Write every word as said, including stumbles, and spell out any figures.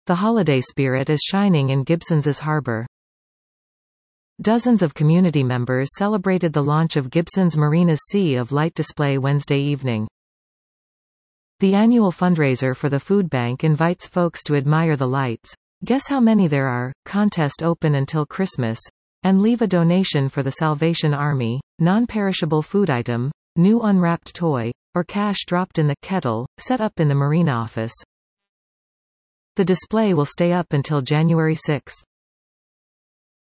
The holiday spirit is shining in Gibsons' harbor. Dozens of community members celebrated the launch of Gibsons Marina's Sea of Light display Wednesday evening. The annual fundraiser for the food bank invites folks to admire the lights, guess how many there are, contest open until Christmas, and leave a donation for the Salvation Army, non-perishable food item, new unwrapped toy, or cash dropped in the kettle, set up in the marina office. The display will stay up until January sixth.